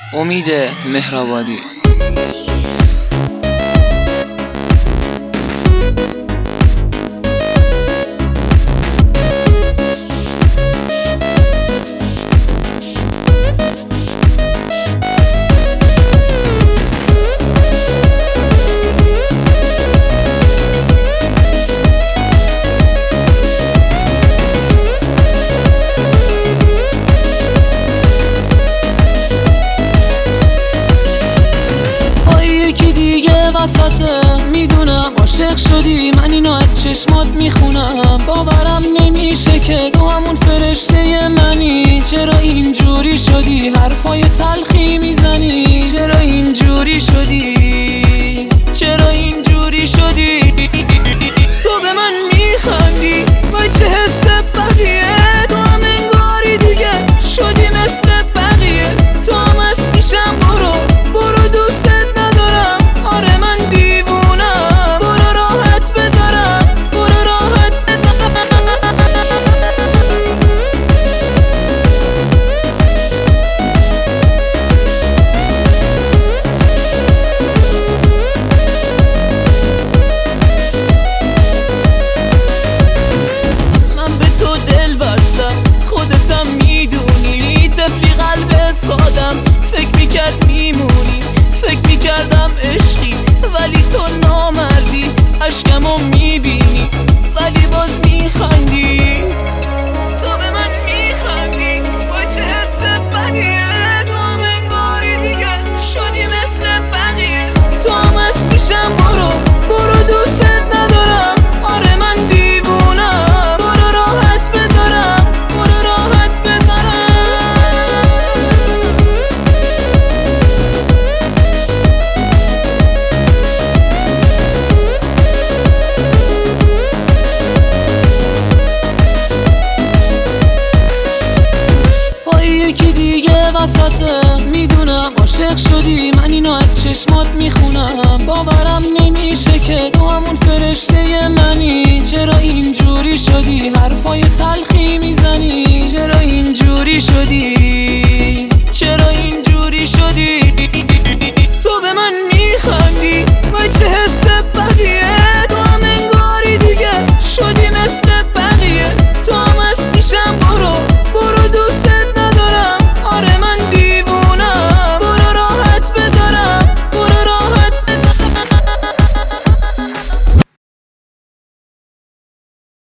امید مهرآبادی. میدونم عاشق شدی، من اینو از چشمات میخونم. باورم نمیشه که تو همون فرشته منی. چرا اینجوری شدی؟ حرفای تلخی میزنی. چرا اینجوری شدی؟ چرا اینجوری شدی؟ تو به من میخندی، وای چه حس بدیه. تو هم انگاری دیگه شدی مثل بقیه. تو هم از پیشم برو دوست ندارم. آره من دیوونم، برو راحت بذارم، برو راحت من به تو دل بستم، خودتم میدونی. طفلی قلب سادم، فکر میکرد میمونی. فکر میکردم عشقی، ولی تو نامردی. اشکمو میبینی ولی باز میخندی. تو به من میخندی، با چه حس بدیه. تو هم انگاری دیگه شدی مثل بقیه. تو هم از پیشم برو دوست ندارم. آره من دیوونم، برو راحت بذارم، برو راحت بذارم. یکی دیگه وسطه، میدونم عاشق شدی، من اینو از چشمات میخونم. باورم نمیشه که تو همون فرشته منی. چرا اینجوری شدی؟ حرفای تلخی میزنی.